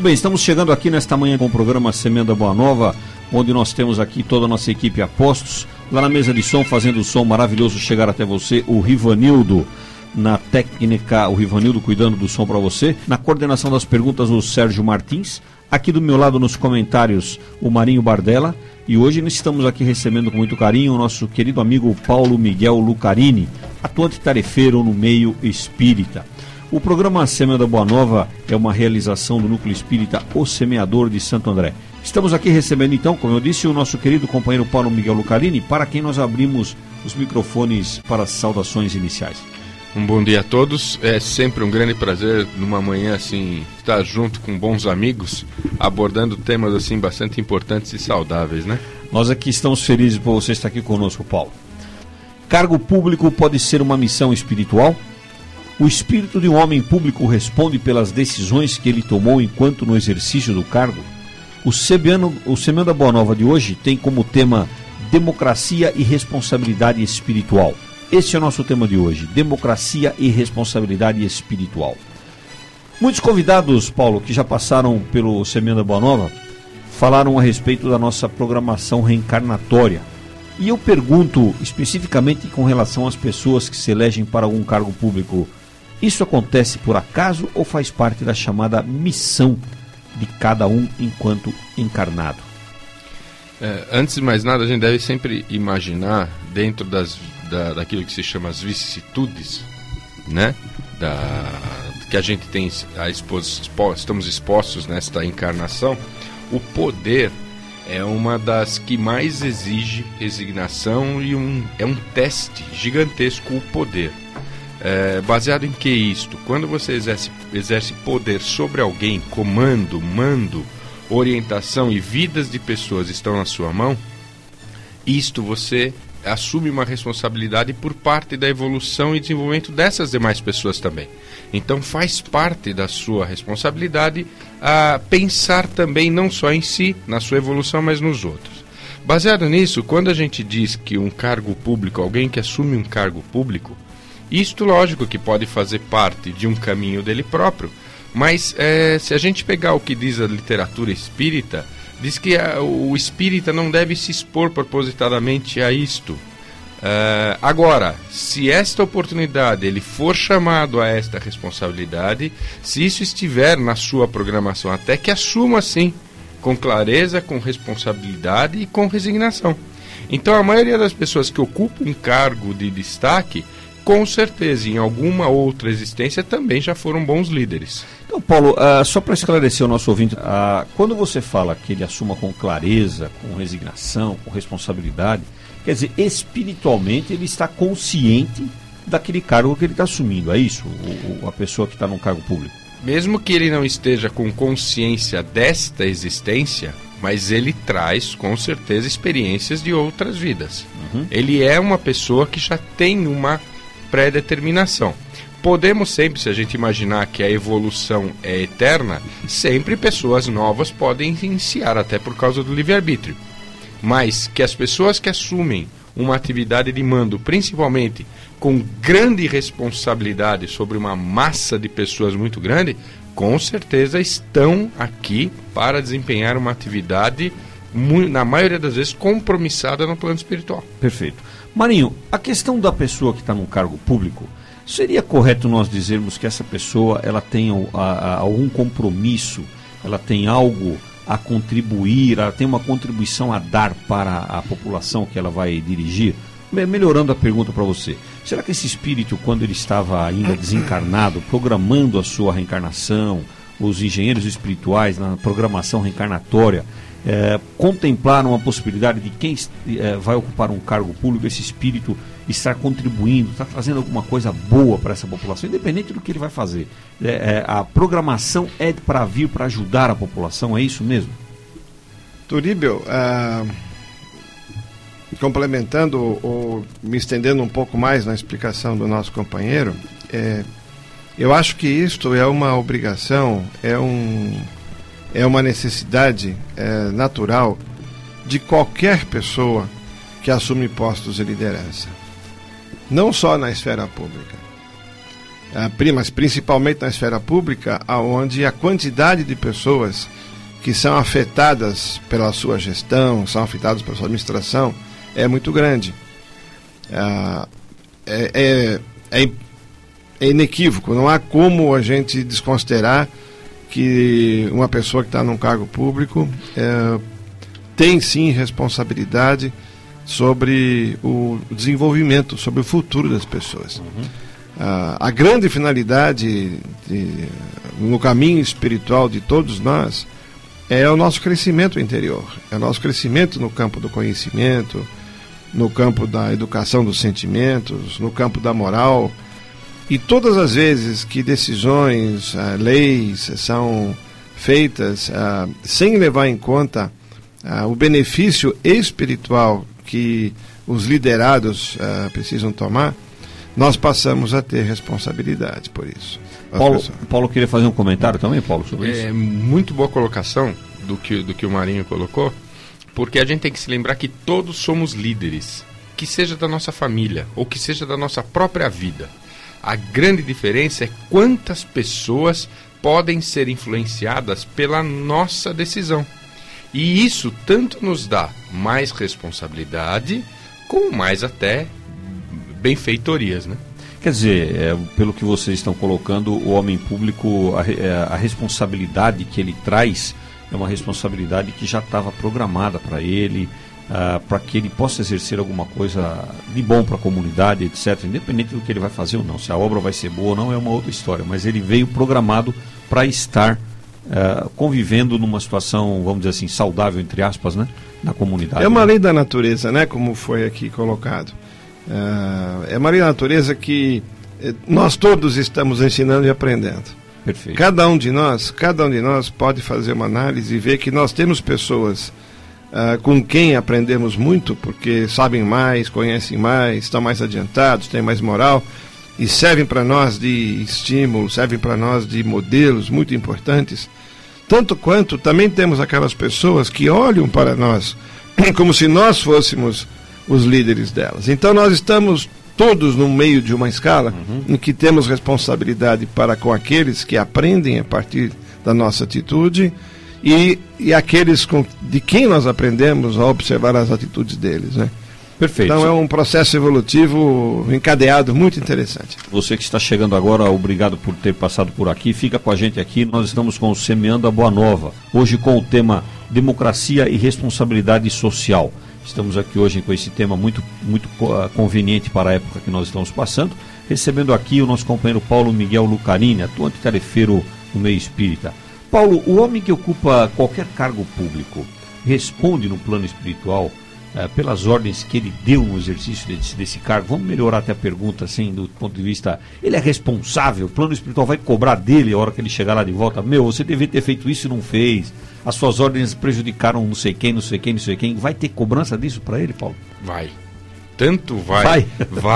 bem, estamos chegando aqui nesta manhã com o programa Semeando a Boa Nova, onde nós temos aqui toda a nossa equipe a postos. Lá na mesa de som, fazendo o som maravilhoso chegar até você, o Rivanildo. Na técnica, o Rivanildo cuidando do som para você. Na coordenação das perguntas, o Sérgio Martins. Aqui do meu lado nos comentários, o Marinho Bardella. E hoje nós estamos aqui recebendo com muito carinho o nosso querido amigo Paulo Miguel Lucarini, atuante tarefeiro no meio espírita. O programa Semeando a Boa Nova é uma realização do Núcleo Espírita O Semeador de Santo André. Estamos aqui recebendo então, como eu disse, o nosso querido companheiro Paulo Miguel Lucarini, para quem nós abrimos os microfones para as saudações iniciais. Um bom dia a todos, é sempre um grande prazer numa manhã assim estar junto com bons amigos, abordando temas assim bastante importantes e saudáveis, né? Nós aqui estamos felizes por você estar aqui conosco, Paulo. Cargo público pode ser uma missão espiritual? O espírito de um homem público responde pelas decisões que ele tomou enquanto no exercício do cargo? O Semeando a Boa Nova de hoje tem como tema democracia e responsabilidade espiritual. Esse é o nosso tema de hoje, democracia e responsabilidade espiritual. Muitos convidados, Paulo, que já passaram pelo Semeando a Boa Nova, falaram a respeito da nossa programação reencarnatória. E eu pergunto especificamente com relação às pessoas que se elegem para algum cargo público, isso acontece por acaso ou faz parte da chamada missão de cada um enquanto encarnado? Antes de mais nada, a gente deve sempre imaginar dentro daquilo que se chama as vicissitudes, né? Que a gente tem estamos expostos nesta encarnação. O poder é uma das que mais exige resignação e é um teste gigantesco o poder. Baseado em que isto? Quando você exerce poder sobre alguém, comando, mando, orientação e vidas de pessoas estão na sua mão, isto você assume uma responsabilidade por parte da evolução e desenvolvimento dessas demais pessoas também. Então faz parte da sua responsabilidade a pensar também não só em si, na sua evolução, mas nos outros. Baseado nisso, quando a gente diz que um cargo público, alguém que assume um cargo público, isto lógico que pode fazer parte de um caminho dele próprio, mas se a gente pegar o que diz a literatura espírita, diz que o espírita não deve se expor propositadamente a isto. Agora, se esta oportunidade ele for chamado a esta responsabilidade, se isso estiver na sua programação, até que assuma sim, com clareza, com responsabilidade e com resignação. Então a maioria das pessoas que ocupam um cargo de destaque, com certeza, em alguma outra existência também já foram bons líderes. Então, Paulo, só para esclarecer o nosso ouvinte, quando você fala que ele assuma com clareza, com resignação, com responsabilidade, quer dizer, espiritualmente ele está consciente daquele cargo que ele está assumindo, é isso? A pessoa que está num cargo público? Mesmo que ele não esteja com consciência desta existência, mas ele traz, com certeza, experiências de outras vidas. Uhum. Ele é uma pessoa que já tem uma pré-determinação. Podemos sempre, se a gente imaginar que a evolução é eterna, sempre pessoas novas podem iniciar, até por causa do livre-arbítrio. Mas que as pessoas que assumem uma atividade de mando, principalmente com grande responsabilidade sobre uma massa de pessoas muito grande, com certeza estão aqui para desempenhar uma atividade, na maioria das vezes, compromissada no plano espiritual. Perfeito. Marinho, a questão da pessoa que está num cargo público, seria correto nós dizermos que essa pessoa ela tem algum compromisso, ela tem algo a contribuir, ela tem uma contribuição a dar para a população que ela vai dirigir? Melhorando a pergunta para você, será que esse espírito, quando ele estava ainda desencarnado, programando a sua reencarnação, os engenheiros espirituais na programação reencarnatória, contemplaram a possibilidade de quem vai ocupar um cargo público, esse espírito estar contribuindo, estar trazendo alguma coisa boa para essa população, independente do que ele vai fazer? A programação é para vir para ajudar a população, é isso mesmo? Turíbio, complementando ou me estendendo um pouco mais na explicação do nosso companheiro, eu acho que isto é uma obrigação, é uma necessidade natural de qualquer pessoa que assume postos de liderança, não só na esfera pública. mas principalmente na esfera pública, onde a quantidade de pessoas que são afetadas pela sua gestão, são afetadas pela sua administração, é muito grande. É inequívoco, não há como a gente desconsiderar que uma pessoa que está num cargo público tem sim responsabilidade sobre o desenvolvimento, sobre o futuro das pessoas. A grande finalidade no caminho espiritual de todos nós é o nosso crescimento interior, é o nosso crescimento no campo do conhecimento, no campo da educação dos sentimentos, no campo da moral. E todas as vezes que decisões, leis são feitas sem levar em conta o benefício espiritual que os liderados precisam tomar, nós passamos a ter responsabilidade por isso. Paulo queria fazer um comentário também, Paulo, sobre isso? É muito boa colocação do que o Marinho colocou, porque a gente tem que se lembrar que todos somos líderes, que seja da nossa família ou que seja da nossa própria vida. A grande diferença é quantas pessoas podem ser influenciadas pela nossa decisão. E isso tanto nos dá mais responsabilidade, como mais até benfeitorias, né? Quer dizer, pelo que vocês estão colocando, o homem público, a responsabilidade que ele traz é uma responsabilidade que já estava programada para ele, para que ele possa exercer alguma coisa de bom para a comunidade, etc. Independente do que ele vai fazer ou não, se a obra vai ser boa ou não é uma outra história, mas ele veio programado para estar convivendo numa situação, vamos dizer assim, saudável, entre aspas, né, na comunidade. É uma lei da natureza, né, como foi aqui colocado. É uma lei da natureza que nós todos estamos ensinando e aprendendo. Perfeito. Cada um de nós pode fazer uma análise e ver que nós temos pessoas com quem aprendemos muito, porque sabem mais, conhecem mais, estão mais adiantados, têm mais moral e servem para nós de estímulo, servem para nós de modelos muito importantes. Tanto quanto também temos aquelas pessoas que olham para nós como se nós fôssemos os líderes delas. Então nós estamos todos no meio de uma escala em que temos responsabilidade para com aqueles que aprendem a partir da nossa atitude e aqueles de quem nós aprendemos a observar as atitudes deles, né? Perfeito. Então é um processo evolutivo encadeado muito interessante. Você que está chegando agora, obrigado por ter passado por aqui. Fica com a gente aqui. Nós estamos com o Semeando a Boa Nova. Hoje com o tema Democracia e Responsabilidade Social. Estamos aqui hoje com esse tema muito conveniente para a época que nós estamos passando. Recebendo aqui o nosso companheiro Paulo Miguel Lucarini, atuante tarefeiro no meio espírita. Paulo, o homem que ocupa qualquer cargo público responde no plano espiritual pelas ordens que ele deu no exercício desse cargo? Vamos melhorar até a pergunta, assim, do ponto de vista, ele é responsável, o plano espiritual vai cobrar dele a hora que ele chegar lá de volta, você devia ter feito isso e não fez, as suas ordens prejudicaram não sei quem, vai ter cobrança disso para ele, Paulo? Vai, tanto vai.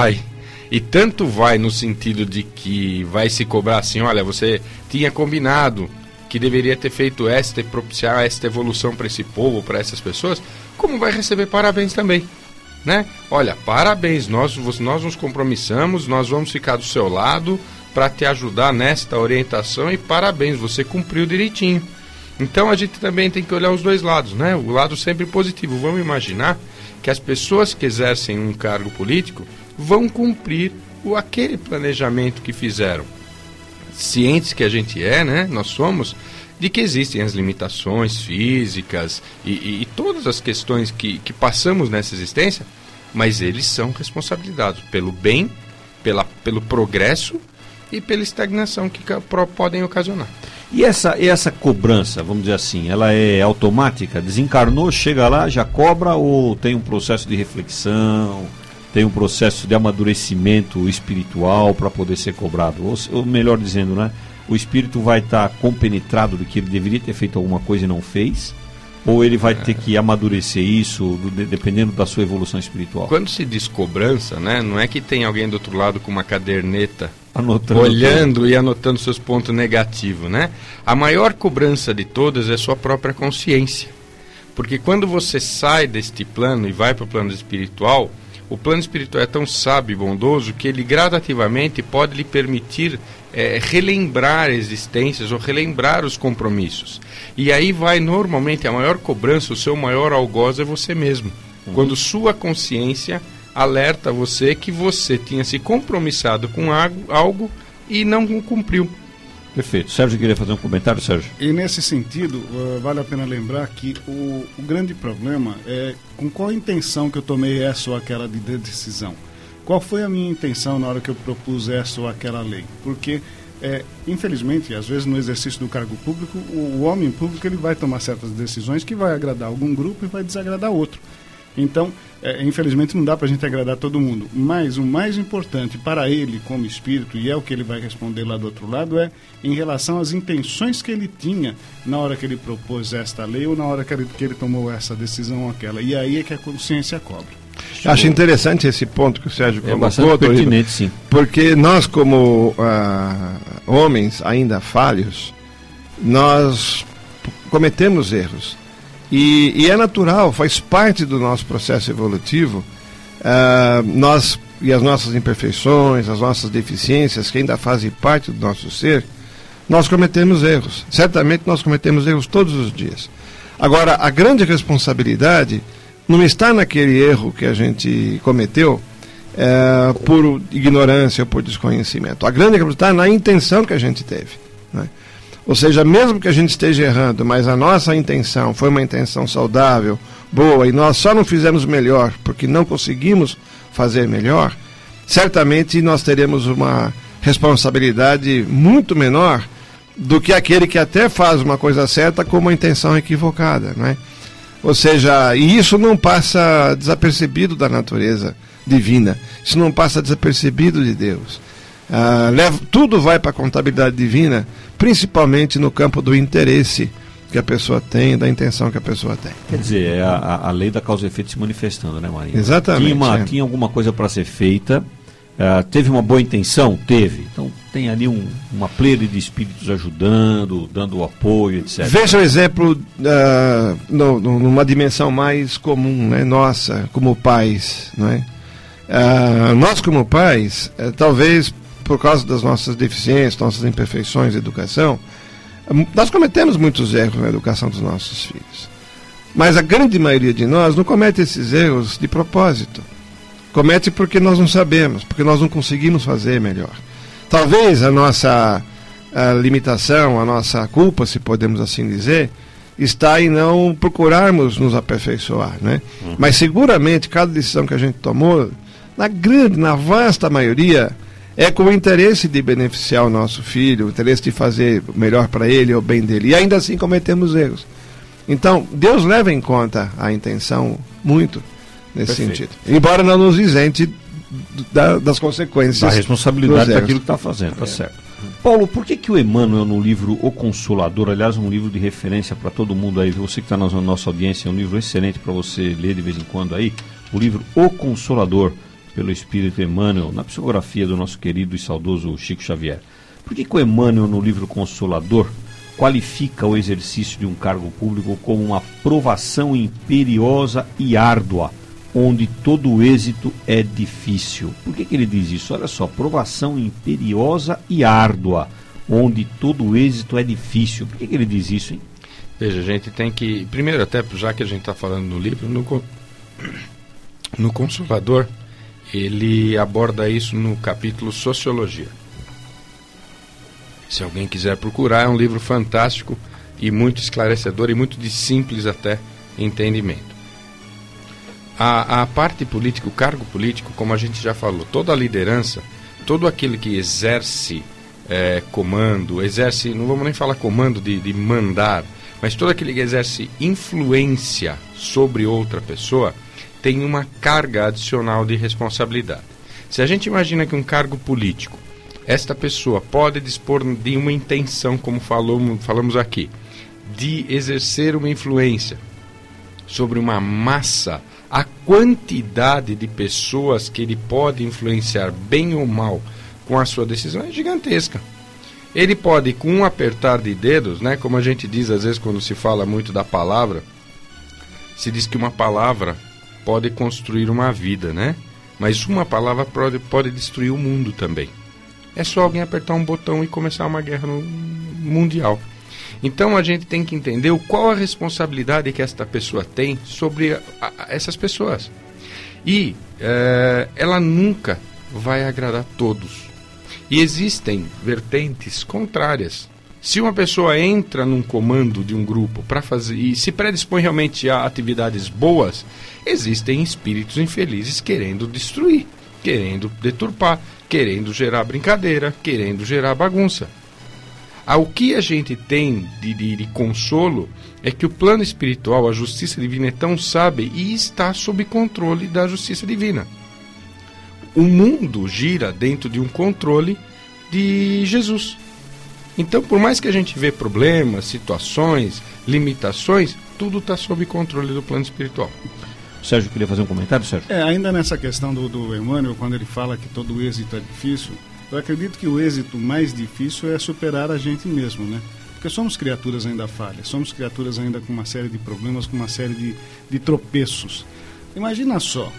E tanto vai no sentido de que vai se cobrar assim, olha, você tinha combinado que deveria ter feito ter propiciar esta evolução para esse povo, para essas pessoas, como vai receber parabéns também, né? Olha, parabéns, nós nos compromissamos, nós vamos ficar do seu lado para te ajudar nesta orientação e parabéns, você cumpriu direitinho. Então a gente também tem que olhar os dois lados, né? O lado sempre positivo. Vamos imaginar que as pessoas que exercem um cargo político vão cumprir aquele planejamento que fizeram. Cientes que a gente né? Nós somos de que existem as limitações físicas e todas as questões que passamos nessa existência, mas eles são responsabilizados pelo bem, pelo progresso e pela estagnação que podem ocasionar. E essa cobrança, vamos dizer assim, ela é automática? Desencarnou, chega lá, já cobra, ou tem um processo de reflexão, tem um processo de amadurecimento espiritual para poder ser cobrado? Ou melhor dizendo, né, o espírito vai estar compenetrado de que ele deveria ter feito alguma coisa e não fez? Ou ele vai ter que amadurecer isso, dependendo da sua evolução espiritual? Quando se diz cobrança, né, não é que tem alguém do outro lado com uma caderneta anotando, olhando e anotando seus pontos negativos, né? A maior cobrança de todas é sua própria consciência. Porque quando você sai deste plano e vai para o plano espiritual, o plano espiritual é tão sábio e bondoso que ele gradativamente pode lhe permitir relembrar existências ou relembrar os compromissos. E aí vai normalmente a maior cobrança, o seu maior algoz é você mesmo. Quando sua consciência alerta você que você tinha se compromissado com algo e não cumpriu. Perfeito. Sérgio queria fazer um comentário, Sérgio? E nesse sentido, vale a pena lembrar que o grande problema é com qual intenção que eu tomei essa ou aquela decisão. Qual foi a minha intenção na hora que eu propus essa ou aquela lei? Porque, infelizmente, às vezes no exercício do cargo público, o homem público ele vai tomar certas decisões que vai agradar algum grupo e vai desagradar outro. Então, infelizmente não dá para a gente agradar todo mundo, mas o mais importante para ele como espírito, e é o que ele vai responder lá do outro lado, é em relação às intenções que ele tinha na hora que ele propôs esta lei ou na hora que ele tomou essa decisão ou aquela. E aí é que a consciência cobra. Acho interessante esse ponto que o Sérgio colocou, bastante pertinente, sim. Porque nós como homens ainda falhos, nós cometemos erros. E é natural, faz parte do nosso processo evolutivo, nós e as nossas imperfeições, as nossas deficiências, que ainda fazem parte do nosso ser, nós cometemos erros. Certamente nós cometemos erros todos os dias. Agora, a grande responsabilidade não está naquele erro que a gente cometeu por ignorância ou por desconhecimento. A grande responsabilidade está na intenção que a gente teve, né? Ou seja, mesmo que a gente esteja errando, mas a nossa intenção foi uma intenção saudável, boa, e nós só não fizemos melhor porque não conseguimos fazer melhor, certamente nós teremos uma responsabilidade muito menor do que aquele que até faz uma coisa certa com uma intenção equivocada, não é? Ou seja, e isso não passa desapercebido da natureza divina, isso não passa desapercebido de Deus. Tudo vai para a contabilidade divina, principalmente no campo do interesse que a pessoa tem, da intenção que a pessoa tem. Quer dizer, é a lei da causa e efeito se manifestando, né, Marinho? Exatamente. Tinha alguma coisa para ser feita, teve uma boa intenção? Teve. Então tem ali uma pleia de espíritos ajudando, dando apoio, etc. Veja o exemplo numa dimensão mais comum, né, nossa, como pais, não é? Nós como pais, talvez por causa das nossas deficiências, nossas imperfeições de educação, nós cometemos muitos erros na educação dos nossos filhos. Mas a grande maioria de nós não comete esses erros de propósito. Comete porque nós não sabemos, porque nós não conseguimos fazer melhor. Talvez a nossa limitação, a nossa culpa, se podemos assim dizer, está em não procurarmos nos aperfeiçoar, né? Mas seguramente cada decisão que a gente tomou, na vasta maioria, é com o interesse de beneficiar o nosso filho, o interesse de fazer o melhor para ele, o bem dele. E ainda assim cometemos erros. Então, Deus leva em conta a intenção muito nesse sentido. Embora não nos isente das consequências. Da responsabilidade daquilo que está fazendo, tá certo. Paulo, por que o Emmanuel, no livro O Consolador, aliás, um livro de referência para todo mundo aí, você que está na nossa audiência, é um livro excelente para você ler de vez em quando aí, o livro O Consolador, pelo Espírito Emmanuel, na psicografia do nosso querido e saudoso Chico Xavier. Por que o Emmanuel, no livro Consolador, qualifica o exercício de um cargo público como uma provação imperiosa e árdua, onde todo êxito é difícil? Por que ele diz isso? Olha só, provação imperiosa e árdua, onde todo êxito é difícil. Por que ele diz isso, hein? Veja, a gente tem que... Primeiro, até já que a gente está falando no livro, no Consolador, ele aborda isso no capítulo Sociologia. Se alguém quiser procurar, é um livro fantástico e muito esclarecedor e muito de simples até entendimento. A parte política, o cargo político, como a gente já falou, toda a liderança, todo aquele que exerce comando, não vamos nem falar comando de mandar, mas todo aquele que exerce influência sobre outra pessoa, tem uma carga adicional de responsabilidade. Se a gente imagina que um cargo político, esta pessoa pode dispor de uma intenção, como falamos aqui, de exercer uma influência sobre uma massa, a quantidade de pessoas que ele pode influenciar bem ou mal com a sua decisão é gigantesca. Ele pode, com um apertar de dedos, né, como a gente diz às vezes quando se fala muito da palavra, se diz que uma palavra pode construir uma vida, né? mas uma palavra pode destruir o mundo também. É só alguém apertar um botão e começar uma guerra mundial. Então a gente tem que entender qual a responsabilidade que esta pessoa tem sobre essas pessoas. E ela nunca vai agradar todos. E existem vertentes contrárias. Se uma pessoa entra num comando de um grupo para fazer e se predispõe realmente a atividades boas, existem espíritos infelizes querendo destruir, querendo deturpar, querendo gerar brincadeira, querendo gerar bagunça. O que a gente tem de consolo é que o plano espiritual, a justiça divina é tão sábia e está sob controle da justiça divina. O mundo gira dentro de um controle de Jesus. Então, por mais que a gente vê problemas, situações, limitações, tudo está sob controle do plano espiritual. Sérgio, queria fazer um comentário, Sérgio? Ainda nessa questão do Emmanuel, quando ele fala que todo êxito é difícil, eu acredito que o êxito mais difícil é superar a gente mesmo, né? Porque somos criaturas ainda falhas, somos criaturas ainda com uma série de problemas, com uma série de tropeços. Imagina só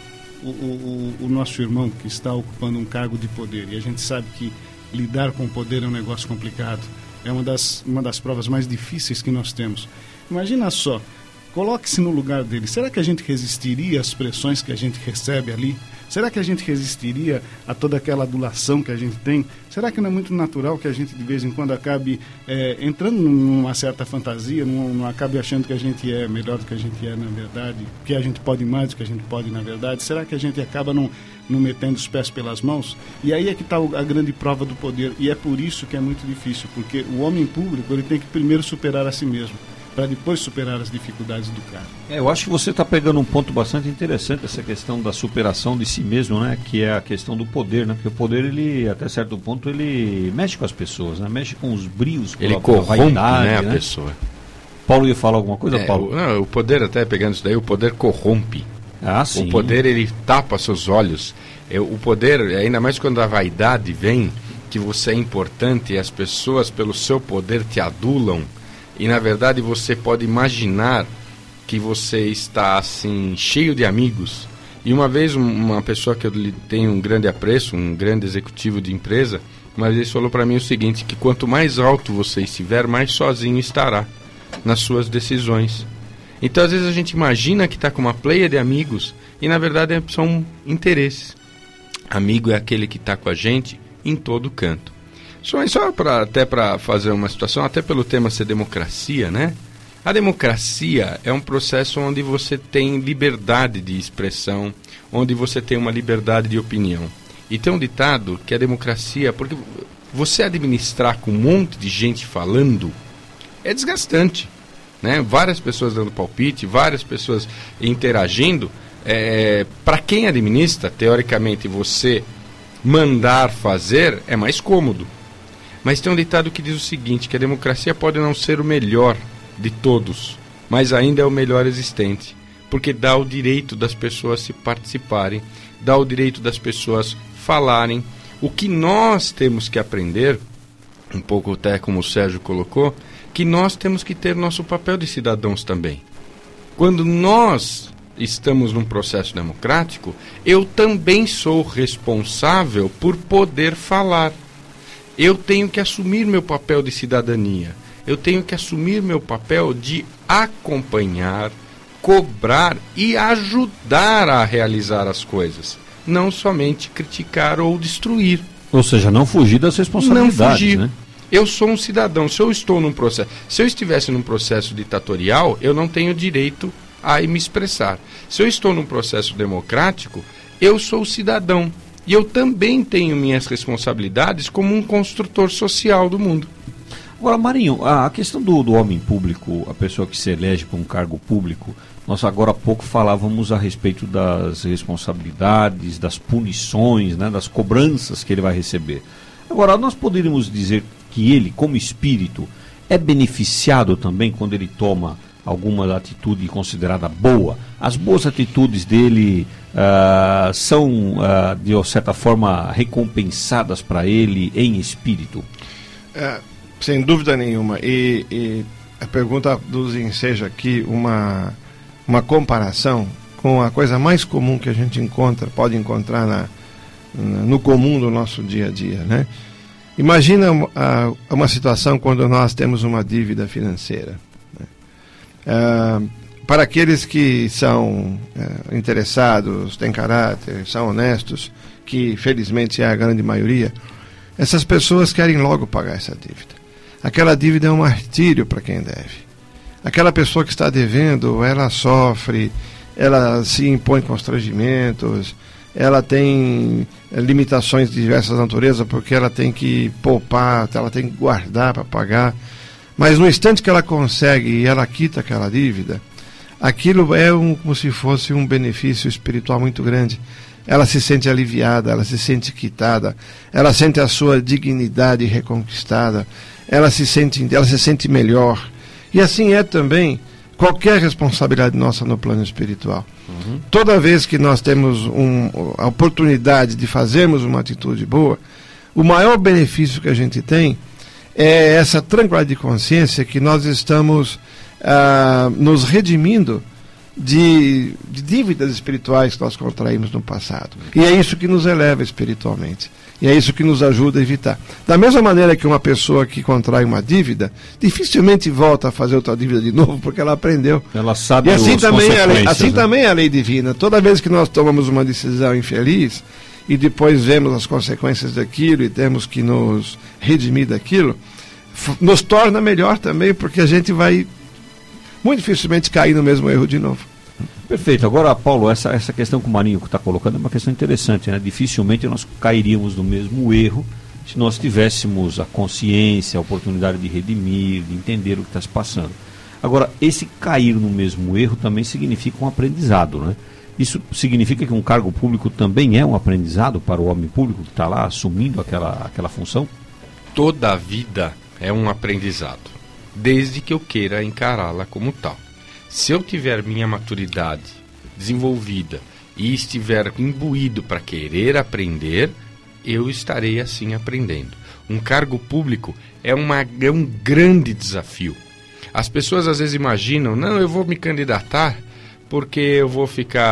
o nosso irmão que está ocupando um cargo de poder, e a gente sabe que lidar com o poder é um negócio complicado, é uma das provas mais difíceis que nós temos. Imagina só, coloque-se no lugar dele. Será que a gente resistiria às pressões que a gente recebe ali? Será que a gente resistiria a toda aquela adulação que a gente tem? Será que não é muito natural que a gente de vez em quando acabe entrando numa certa fantasia, não acabe achando que a gente é melhor do que a gente é na verdade, que a gente pode mais do que a gente pode na verdade? Será que a gente acaba não metendo os pés pelas mãos? E aí é que está a grande prova do poder, e é por isso que é muito difícil, porque o homem público ele tem que primeiro superar a si mesmo, para depois superar as dificuldades do cara. Eu acho que você está pegando um ponto bastante interessante, essa questão da superação de si mesmo, né? Que é a questão do poder, né? Porque o poder, ele, até certo ponto, ele mexe com as pessoas, né? Mexe com os brios, com ele a corrompe, vaidade, né, a né? pessoa. Paulo ia falar alguma coisa, Paulo? O poder, até pegando isso daí, o poder corrompe. Ah, sim. O poder, ele tapa seus olhos. O poder, ainda mais quando a vaidade vem, que você é importante e as pessoas, pelo seu poder, te adulam. E, na verdade, você pode imaginar que você está, assim, cheio de amigos. E uma vez, uma pessoa que eu tenho um grande apreço, um grande executivo de empresa, uma vez falou para mim o seguinte, que quanto mais alto você estiver, mais sozinho estará nas suas decisões. Então, às vezes, a gente imagina que está com uma pleia de amigos e, na verdade, são interesses. Amigo é aquele que está com a gente em todo canto. Só até para fazer uma situação, até pelo tema ser democracia, né? A democracia é um processo onde você tem liberdade de expressão, onde você tem uma liberdade de opinião. E tem um ditado que a democracia, porque você administrar com um monte de gente falando é desgastante, né? Várias pessoas dando palpite, várias pessoas interagindo. Para quem administra, teoricamente, você mandar fazer é mais cômodo. Mas tem um ditado que diz o seguinte, que a democracia pode não ser o melhor de todos, mas ainda é o melhor existente, porque dá o direito das pessoas se participarem, dá o direito das pessoas falarem. O que nós temos que aprender, um pouco até como o Sérgio colocou, que nós temos que ter nosso papel de cidadãos também. Quando nós estamos num processo democrático, eu também sou responsável por poder falar. Eu tenho que assumir meu papel de cidadania. Eu tenho que assumir meu papel de acompanhar, cobrar e ajudar a realizar as coisas. Não somente criticar ou destruir. Ou seja, não fugir das responsabilidades. Não fugir. Né? Eu sou um cidadão. Se eu estou num processo... Se eu estivesse num processo ditatorial, eu não tenho direito a me expressar. Se eu estou num processo democrático, eu sou cidadão. E eu também tenho minhas responsabilidades como um construtor social do mundo. Agora, Marinho, a questão do homem público, a pessoa que se elege para um cargo público, nós agora há pouco falávamos a respeito das responsabilidades, das punições, né, das cobranças que ele vai receber. Agora, nós poderíamos dizer que ele, como espírito, é beneficiado também quando ele toma alguma atitude considerada boa? As boas atitudes dele são, de certa forma, recompensadas para ele em espírito? Sem dúvida nenhuma. E a pergunta nos enseja aqui uma comparação com a coisa mais comum que a gente pode encontrar no comum do nosso dia a dia, né? Imagina uma situação quando nós temos uma dívida financeira, né? Para aqueles que são interessados, têm caráter, são honestos, que felizmente é a grande maioria, essas pessoas querem logo pagar essa dívida. Aquela dívida é um martírio para quem deve. Aquela pessoa que está devendo, ela sofre, ela se impõe constrangimentos, ela tem limitações de diversas naturezas, porque ela tem que poupar, ela tem que guardar para pagar. Mas no instante que ela consegue e ela quita aquela dívida, aquilo é como se fosse um benefício espiritual muito grande. Ela se sente aliviada, ela se sente quitada, ela sente a sua dignidade reconquistada, ela se sente melhor. E assim é também qualquer responsabilidade nossa no plano espiritual. Toda vez que nós temos a oportunidade de fazermos uma atitude boa, o maior benefício que a gente tem é essa tranquilidade de consciência que nós estamos nos redimindo de dívidas espirituais que nós contraímos no passado. E é isso que nos eleva espiritualmente. E é isso que nos ajuda a evitar. Da mesma maneira que uma pessoa que contrai uma dívida, dificilmente volta a fazer outra dívida de novo, porque ela aprendeu. Ela sabe e assim também né? Também é a lei divina. Toda vez que nós tomamos uma decisão infeliz e depois vemos as consequências daquilo e temos que nos redimir daquilo, nos torna melhor também, porque a gente vai muito dificilmente cair no mesmo erro de novo. Perfeito. Agora, Paulo, essa questão que o Marinho está colocando é uma questão interessante, né? Dificilmente nós cairíamos no mesmo erro se nós tivéssemos a consciência, a oportunidade de redimir, de entender o que está se passando. Agora, esse cair no mesmo erro também significa um aprendizado, né? Isso significa que um cargo público também é um aprendizado para o homem público que está lá assumindo aquela função? Toda a vida é um aprendizado, desde que eu queira encará-la como tal. Se eu tiver minha maturidade desenvolvida e estiver imbuído para querer aprender, eu estarei assim aprendendo. Um cargo público é um grande desafio. As pessoas às vezes imaginam, não, eu vou me candidatar porque eu vou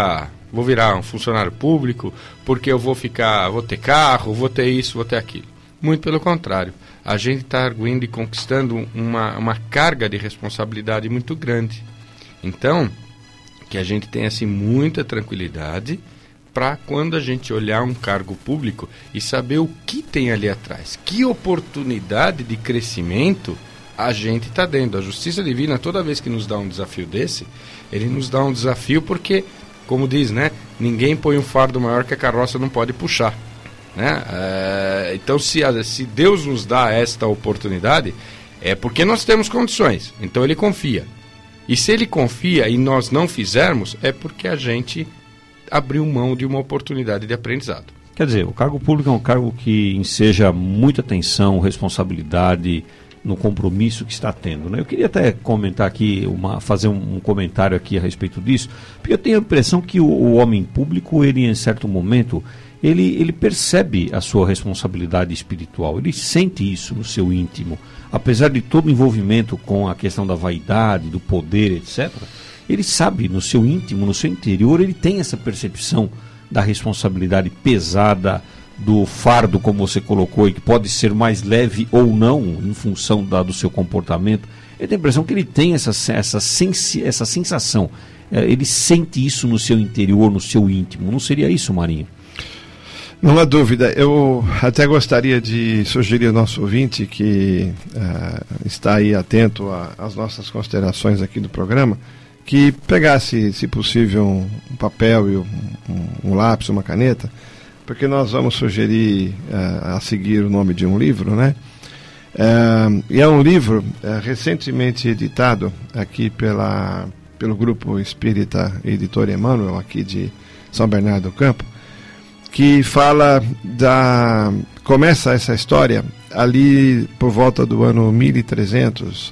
virar um funcionário público, porque eu vou ter carro, vou ter isso, vou ter aquilo. Muito pelo contrário, a gente está arguindo e conquistando uma carga de responsabilidade muito grande. Então, que a gente tenha assim, muita tranquilidade para quando a gente olhar um cargo público e saber o que tem ali atrás, que oportunidade de crescimento a gente está dando. A Justiça Divina, toda vez que nos dá um desafio desse, ele nos dá um desafio porque, como diz, né, ninguém põe um fardo maior que a carroça não pode puxar. Né? Então, se Deus nos dá esta oportunidade, é porque nós temos condições. Então, Ele confia. E se Ele confia e nós não fizermos, é porque a gente abriu mão de uma oportunidade de aprendizado. Quer dizer, o cargo público é um cargo que enseja muita atenção, responsabilidade no compromisso que está tendo, né? Eu queria até comentar aqui, fazer um comentário aqui a respeito disso, porque eu tenho a impressão que o homem público, ele em certo momento, ele percebe a sua responsabilidade espiritual, ele sente isso no seu íntimo, apesar de todo o envolvimento com a questão da vaidade, do poder, etc., ele sabe no seu íntimo, no seu interior, ele tem essa percepção da responsabilidade pesada, do fardo, como você colocou, e que pode ser mais leve ou não, em função do seu comportamento. Eu tenho a impressão que ele tem essa sensação, ele sente isso no seu interior, no seu íntimo. Não seria isso, Marinho? Não há dúvida. Eu até gostaria de sugerir ao nosso ouvinte que está aí atento às nossas considerações aqui do programa, que pegasse, se possível, um papel e um lápis, uma caneta, porque nós vamos sugerir a seguir o nome de um livro, né? E é um livro recentemente editado aqui pelo Grupo Espírita Editor Emmanuel, aqui de São Bernardo do Campo, que fala começa essa história ali por volta do ano 1300,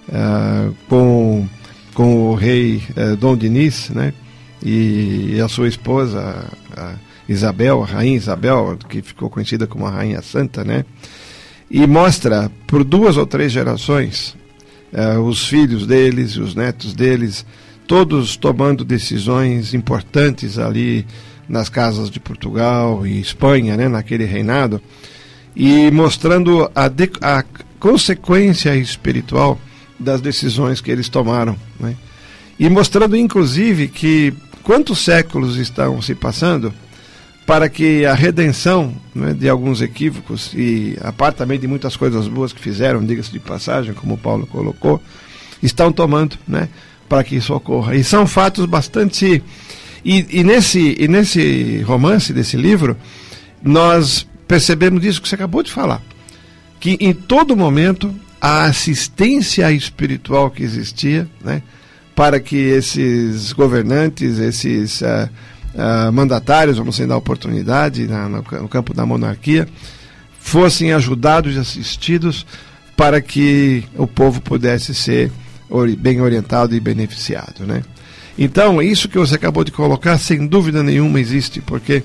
com o rei Dom Dinis, né? E a sua esposa, Isabel, a rainha Isabel, que ficou conhecida como a Rainha Santa, né? E mostra por 2 ou 3 gerações os filhos deles e os netos deles todos tomando decisões importantes ali nas casas de Portugal e Espanha, né, naquele reinado, e mostrando a consequência espiritual das decisões que eles tomaram, né? E mostrando inclusive que quantos séculos estão se passando para que a redenção, né, de alguns equívocos, e a parte também de muitas coisas boas que fizeram, diga-se de passagem, como o Paulo colocou, estão tomando, né, para que isso ocorra. E são fatos bastante... E nesse romance, desse livro, nós percebemos isso que você acabou de falar, que em todo momento a assistência espiritual que existia, né, para que esses governantes, esses mandatários, vamos dizer, da oportunidade no campo da monarquia, fossem ajudados e assistidos para que o povo pudesse ser bem orientado e beneficiado, né? Então, isso que você acabou de colocar, sem dúvida nenhuma existe, porque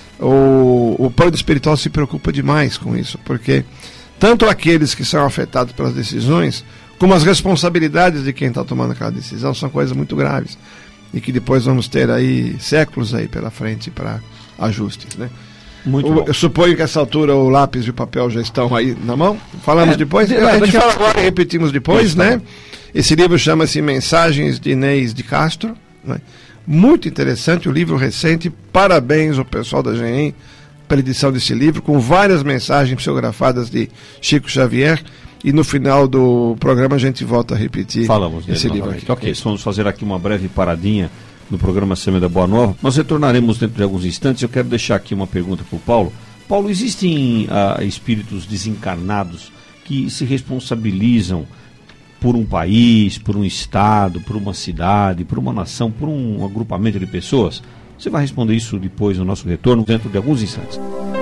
o plano espiritual se preocupa demais com isso, porque tanto aqueles que são afetados pelas decisões, como as responsabilidades de quem está tomando aquela decisão, são coisas muito graves, e que depois vamos ter aí séculos aí pela frente para ajustes, né? Muito bom. Eu suponho que a essa altura o lápis e o papel já estão aí na mão. Falamos depois? A gente fala agora e repetimos depois, né? Esse livro chama-se Mensagens de Inês de Castro, né? Muito interessante, o livro recente. Parabéns ao pessoal da GEM pela edição desse livro, com várias mensagens psicografadas de Chico Xavier. E no final do programa a gente volta a repetir esse livro aqui. Ok, vamos fazer aqui uma breve paradinha no programa Semente da Boa Nova. Nós retornaremos dentro de alguns instantes. Eu quero deixar aqui uma pergunta para o Paulo. Paulo, existem espíritos desencarnados que se responsabilizam por um país, por um estado, por uma cidade, por uma nação, por um agrupamento de pessoas? Você vai responder isso depois no nosso retorno, dentro de alguns instantes.